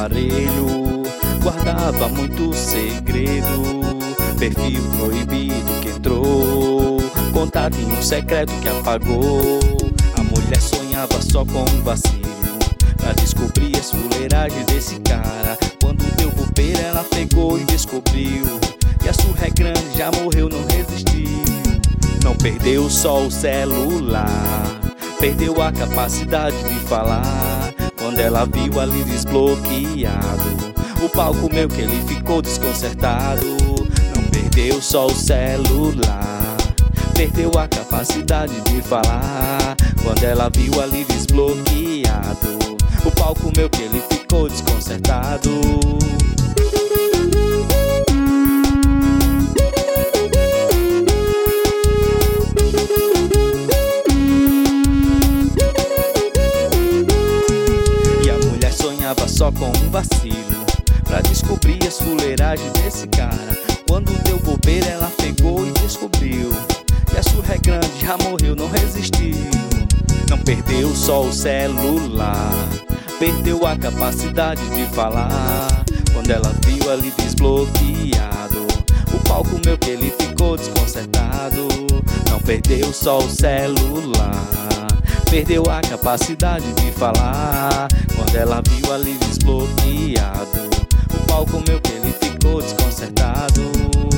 aparelho guardava muito segredo. Perfil proibido que entrou, contatinho secreto que apagou. A mulher sonhava só com um vacilo pra descobrir as fuleiragens desse cara. Quando deu bobeira ela pegou e descobriu, e a surra é grande, já morreu, não resistiu. Não perdeu só o celular, perdeu a capacidade de falar. Quando ela viu ali desbloqueado, o palco meu que ele ficou desconcertado. Não perdeu só o celular, perdeu a capacidade de falar. Quando ela viu ali desbloqueado, o palco meu que ele ficou desconcertado. Sonhava só com um vacilo pra descobrir as fuleiragens desse cara. Quando deu bobeira ela pegou e descobriu, e a surra é grande, já morreu, não resistiu. Não perdeu só o celular, perdeu a capacidade de falar. Quando ela viu ali desbloqueado, o palco meu que ele ficou desconcertado. Não perdeu só o celular, perdeu a capacidade de falar. Quando ela viu ali desbloqueado, o palco meu que ele ficou desconcertado.